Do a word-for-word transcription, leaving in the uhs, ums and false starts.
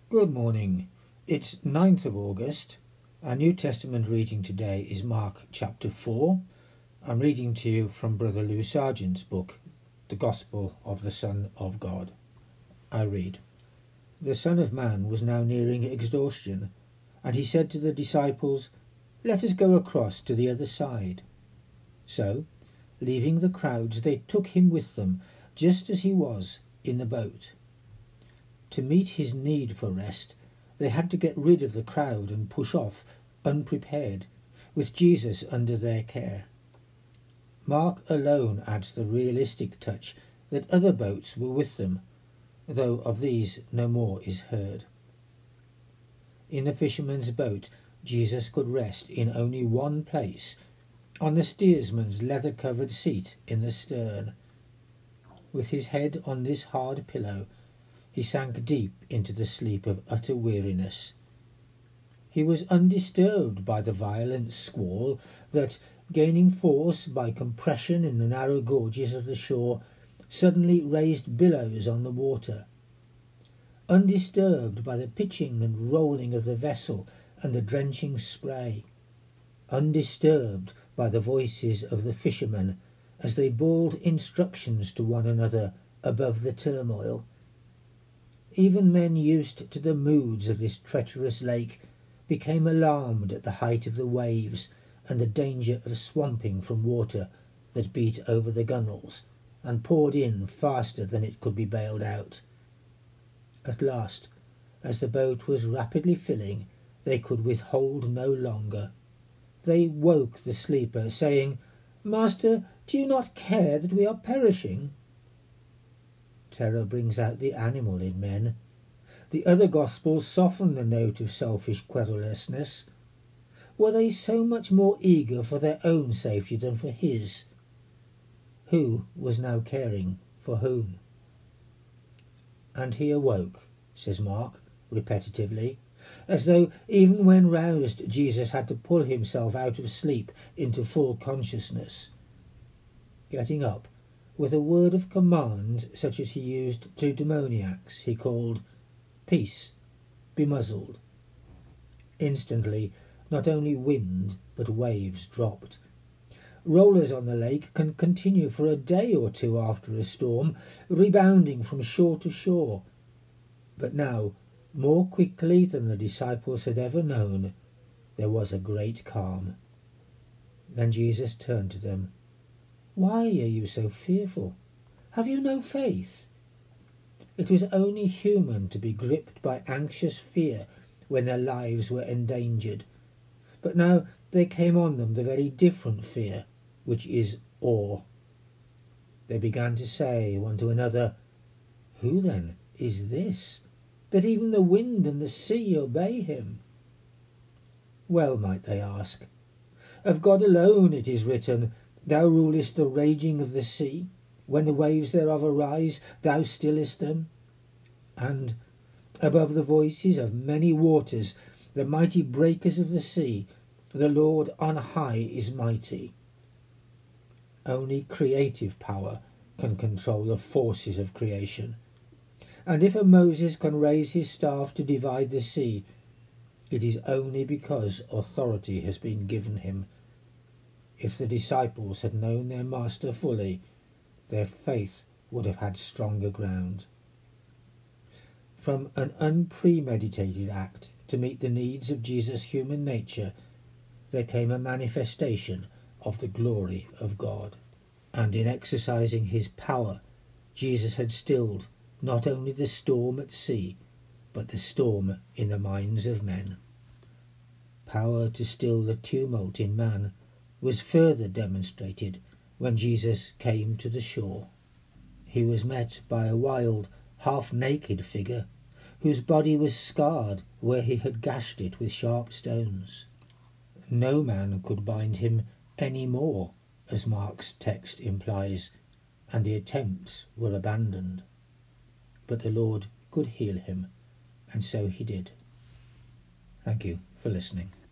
Good morning. It's ninth of August. Our New Testament reading today is Mark chapter four. I'm reading to you from Brother Lou Sargent's book, The Gospel of the Son of God. I read, "The Son of Man was now nearing exhaustion, and he said to the disciples, 'Let us go across to the other side.' So, leaving the crowds, they took him with them, just as he was, in the boat. To meet his need for rest, they had to get rid of the crowd and push off, unprepared, with Jesus under their care. Mark alone adds the realistic touch that other boats were with them, though of these no more is heard. In the fisherman's boat, Jesus could rest in only one place, on the steersman's leather-covered seat in the stern. With his head on this hard pillow, he sank deep into the sleep of utter weariness. He was undisturbed by the violent squall that, gaining force by compression in the narrow gorges of the shore, suddenly raised billows on the water. Undisturbed by the pitching and rolling of the vessel and the drenching spray. Undisturbed by the voices of the fishermen as they bawled instructions to one another above the turmoil. Even men used to the moods of this treacherous lake became alarmed at the height of the waves and the danger of swamping from water that beat over the gunwales and poured in faster than it could be bailed out. At last, as the boat was rapidly filling, they could withhold no longer. They woke the sleeper, saying, 'Master, do you not care that we are perishing?' Terror brings out the animal in men. The other Gospels soften the note of selfish querulousness. Were they so much more eager for their own safety than for his? Who was now caring for whom? "And he awoke," says Mark, repetitively, as though even when roused Jesus had to pull himself out of sleep into full consciousness. Getting up, with a word of command such as he used to demoniacs, he called, "Peace, be muzzled." Instantly, not only wind but waves dropped. Rollers on the lake can continue for a day or two after a storm, rebounding from shore to shore. But now, more quickly than the disciples had ever known, there was a great calm. Then Jesus turned to them. "Why are you so fearful? Have you no faith?" It was only human to be gripped by anxious fear when their lives were endangered, but now there came on them the very different fear, which is awe. They began to say one to another, "Who then is this, that even the wind and the sea obey him?" Well might they ask. Of God alone it is written, "Thou rulest the raging of the sea. When the waves thereof arise, thou stillest them." And, above the voices of many waters, the mighty breakers of the sea, the Lord on high is mighty. Only creative power can control the forces of creation. And if a Moses can raise his staff to divide the sea, it is only because authority has been given him. If the disciples had known their master fully, their faith would have had stronger ground. From an unpremeditated act to meet the needs of Jesus' human nature, there came a manifestation of the glory of God. And in exercising his power, Jesus had stilled not only the storm at sea, but the storm in the minds of men. Power to still the tumult in man was further demonstrated when Jesus came to the shore. He was met by a wild, half-naked figure, whose body was scarred where he had gashed it with sharp stones. No man could bind him any more, as Mark's text implies, and the attempts were abandoned. But the Lord could heal him, and so he did. Thank you for listening.